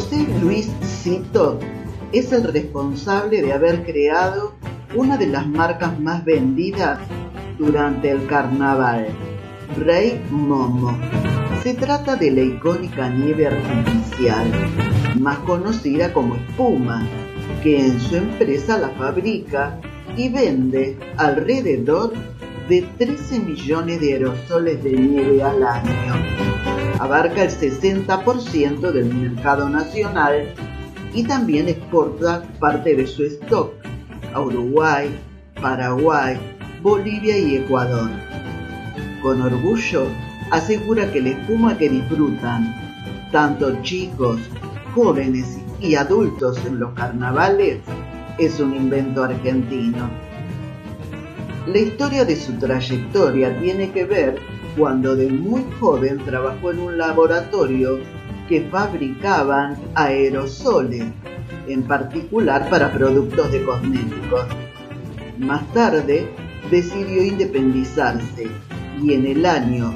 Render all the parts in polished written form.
José Luis Cito es el responsable de haber creado una de las marcas más vendidas durante el carnaval, Rey Momo. Se trata de la icónica nieve artificial, más conocida como espuma, que en su empresa la fabrica y vende alrededor de 13 millones de aerosoles de nieve al año. Abarca el 60% del mercado nacional y también exporta parte de su stock a Uruguay, Paraguay, Bolivia y Ecuador. Con orgullo asegura que la espuma que disfrutan tanto chicos, jóvenes y adultos en los carnavales es un invento argentino. La historia de su trayectoria tiene que ver cuando de muy joven trabajó en un laboratorio que fabricaban aerosoles, en particular para productos de cosméticos. Más tarde decidió independizarse y en el año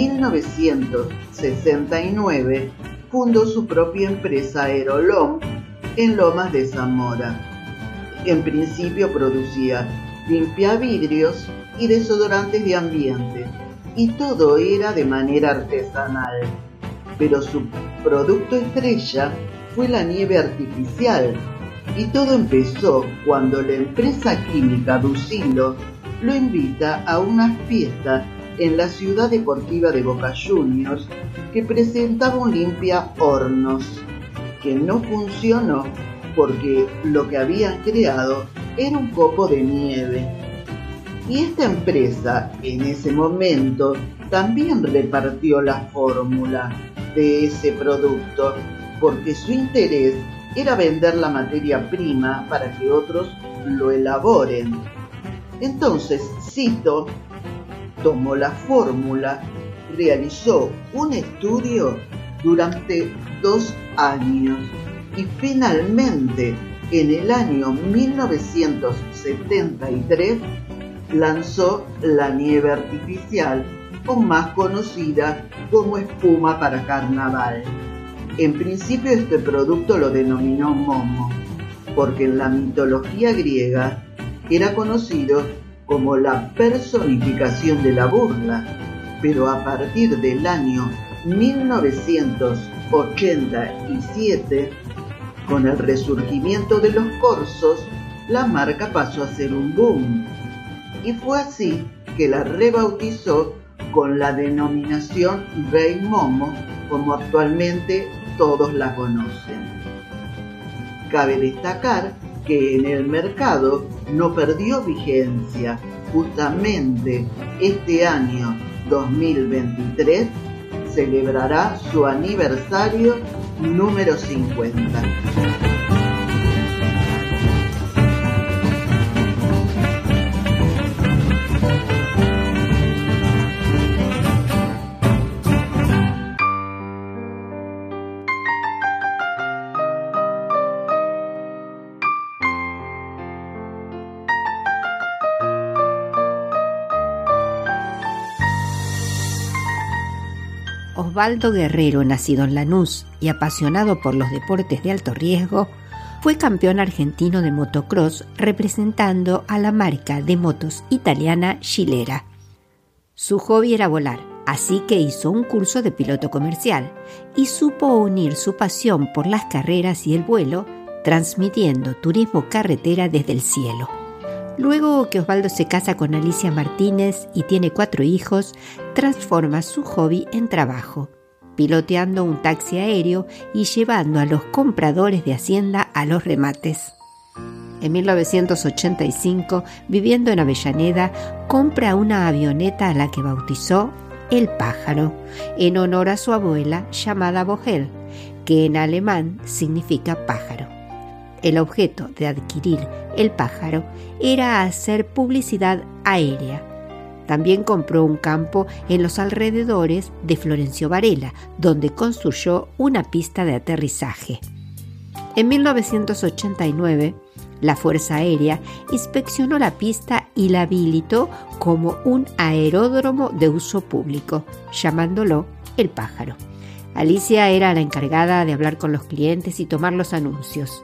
1969 fundó su propia empresa Aerolom en Lomas de Zamora. En principio producía limpiavidrios y desodorantes de ambiente, y todo era de manera artesanal. Pero su producto estrella fue la nieve artificial, y todo empezó cuando la empresa química Ducilo lo invita a una fiesta en la ciudad deportiva de Boca Juniors que presentaba un limpia hornos, que no funcionó porque lo que habían creado era un copo de nieve. Y esta empresa en ese momento también repartió la fórmula de ese producto, porque su interés era vender la materia prima para que otros lo elaboren. Entonces Cito tomó la fórmula, realizó un estudio durante 2 años y finalmente en el año 1973 lanzó la nieve artificial, o más conocida como espuma para carnaval. En principio este producto lo denominó Momo, porque en la mitología griega era conocido como la personificación de la burla, pero a partir del año 1987, con el resurgimiento de los corzos, la marca pasó a ser un boom, y fue así que la rebautizó con la denominación Rey Momo, como actualmente todos la conocen. Cabe destacar que en el mercado no perdió vigencia. Justamente este año 2023 celebrará su aniversario número 50. Osvaldo Guerrero, nacido en Lanús y apasionado por los deportes de alto riesgo, fue campeón argentino de motocross representando a la marca de motos italiana Gilera. Su hobby era volar, así que hizo un curso de piloto comercial y supo unir su pasión por las carreras y el vuelo, transmitiendo turismo carretera desde el cielo. Luego que Osvaldo se casa con Alicia Martínez y tiene 4 hijos, transforma su hobby en trabajo, piloteando un taxi aéreo y llevando a los compradores de Hacienda a los remates. En 1985, viviendo en Avellaneda, compra una avioneta a la que bautizó El Pájaro, en honor a su abuela llamada Vogel, que en alemán significa pájaro. El objeto de adquirir El Pájaro era hacer publicidad aérea. También compró un campo en los alrededores de Florencio Varela, donde construyó una pista de aterrizaje. En 1989, la Fuerza Aérea inspeccionó la pista y la habilitó como un aeródromo de uso público, llamándolo El Pájaro. Alicia era la encargada de hablar con los clientes y tomar los anuncios.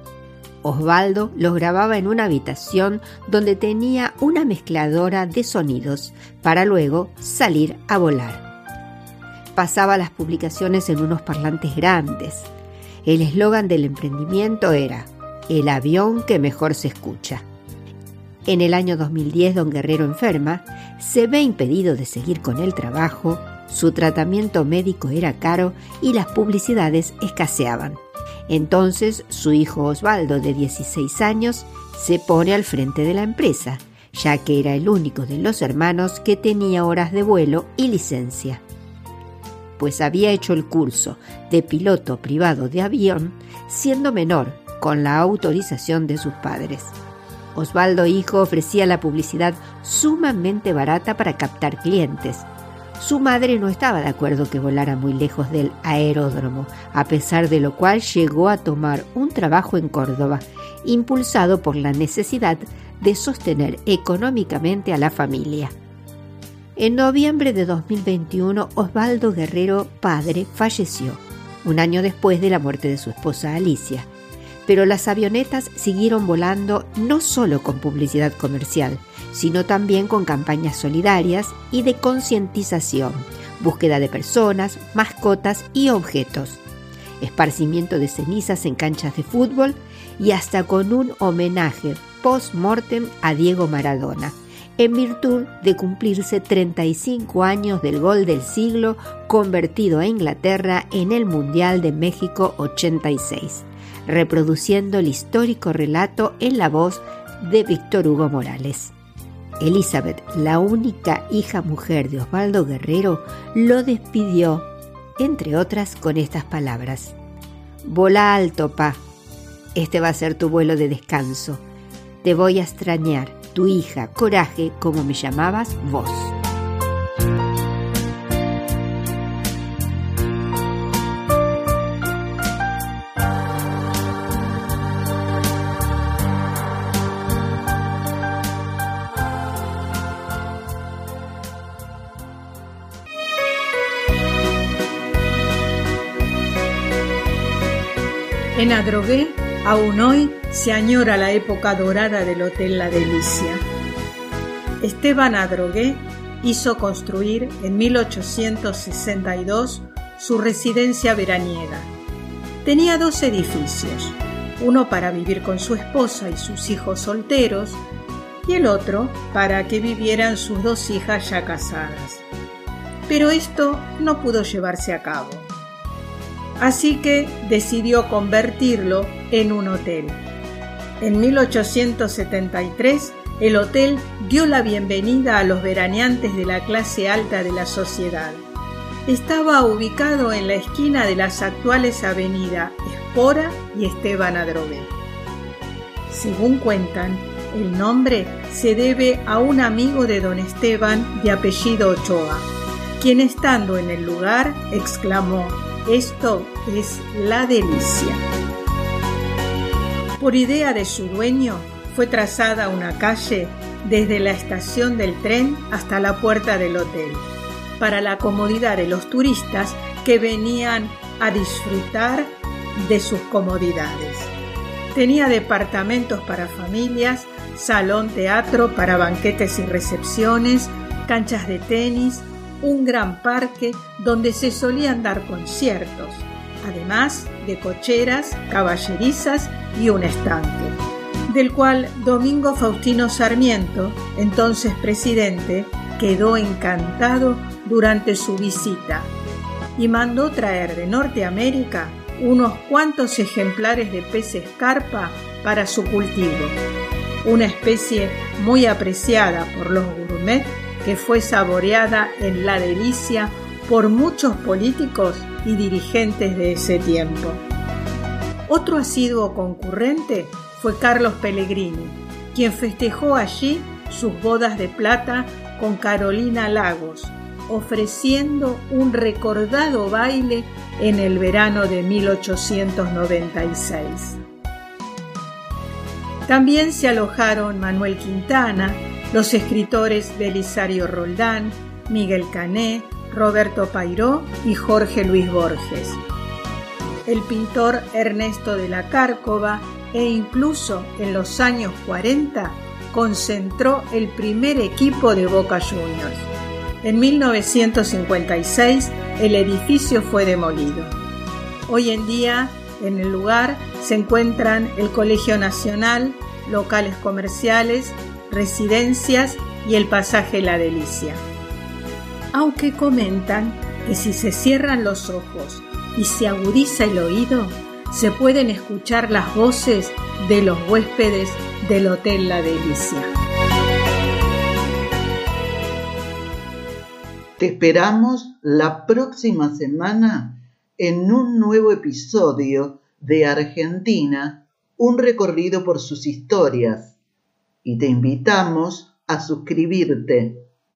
Osvaldo los grababa en una habitación donde tenía una mezcladora de sonidos para luego salir a volar. Pasaba las publicaciones en unos parlantes grandes. El eslogan del emprendimiento era «El avión que mejor se escucha». En el año 2010, don Guerrero enferma, se ve impedido de seguir con el trabajo, su tratamiento médico era caro y las publicidades escaseaban. Entonces, su hijo Osvaldo, de 16 años, se pone al frente de la empresa, ya que era el único de los hermanos que tenía horas de vuelo y licencia. Pues había hecho el curso de piloto privado de avión siendo menor, con la autorización de sus padres. Osvaldo hijo ofrecía la publicidad sumamente barata para captar clientes. Su madre no estaba de acuerdo que volara muy lejos del aeródromo, a pesar de lo cual llegó a tomar un trabajo en Córdoba, impulsado por la necesidad de sostener económicamente a la familia. En noviembre de 2021, Osvaldo Guerrero, padre, falleció, un año después de la muerte de su esposa Alicia. Pero las avionetas siguieron volando no solo con publicidad comercial, sino también con campañas solidarias y de concientización, búsqueda de personas, mascotas y objetos, esparcimiento de cenizas en canchas de fútbol y hasta con un homenaje post-mortem a Diego Maradona, en virtud de cumplirse 35 años del gol del siglo convertido a Inglaterra en el Mundial de México 86. Reproduciendo el histórico relato en la voz de Víctor Hugo Morales. Elizabeth, la única hija mujer de Osvaldo Guerrero, lo despidió, entre otras, con estas palabras: «Volá alto, pa. Este va a ser tu vuelo de descanso. Te voy a extrañar, tu hija, Coraje, como me llamabas vos». En Adrogué, aún hoy, se añora la época dorada del Hotel La Delicia. Esteban Adrogué hizo construir en 1862 su residencia veraniega. Tenía 2 edificios, uno para vivir con su esposa y sus hijos solteros y el otro para que vivieran sus 2 hijas ya casadas. Pero esto no pudo llevarse a cabo. Así que decidió convertirlo en un hotel. En 1873, el hotel dio la bienvenida a los veraneantes de la clase alta de la sociedad. Estaba ubicado en la esquina de las actuales avenidas Espora y Esteban Adrogué. Según cuentan, el nombre se debe a un amigo de don Esteban de apellido Ochoa, quien estando en el lugar exclamó: «Esto es La Delicia». Por idea de su dueño, fue trazada una calle desde la estación del tren hasta la puerta del hotel, para la comodidad de los turistas que venían a disfrutar de sus comodidades. Tenía departamentos para familias, salón teatro para banquetes y recepciones, canchas de tenis, un gran parque donde se solían dar conciertos, además de cocheras, caballerizas y un estanque, del cual Domingo Faustino Sarmiento, entonces presidente, quedó encantado durante su visita y mandó traer de Norteamérica unos cuantos ejemplares de peces carpa para su cultivo, una especie muy apreciada por los gourmet que fue saboreada en La Delicia por muchos políticos y dirigentes de ese tiempo. Otro asiduo concurrente fue Carlos Pellegrini, quien festejó allí sus bodas de plata con Carolina Lagos, ofreciendo un recordado baile en el verano de 1896. También se alojaron Manuel Quintana, los escritores Belisario Roldán, Miguel Cané, Roberto Pairó y Jorge Luis Borges. El pintor Ernesto de la Cárcova e incluso en los años 40 concentró el primer equipo de Boca Juniors. En 1956 el edificio fue demolido. Hoy en día en el lugar se encuentran el Colegio Nacional, locales comerciales, residencias y el pasaje La Delicia. Aunque comentan que si se cierran los ojos y se agudiza el oído, se pueden escuchar las voces de los huéspedes del Hotel La Delicia. Te esperamos la próxima semana en un nuevo episodio de Argentina, un recorrido por sus historias. Y te invitamos a suscribirte.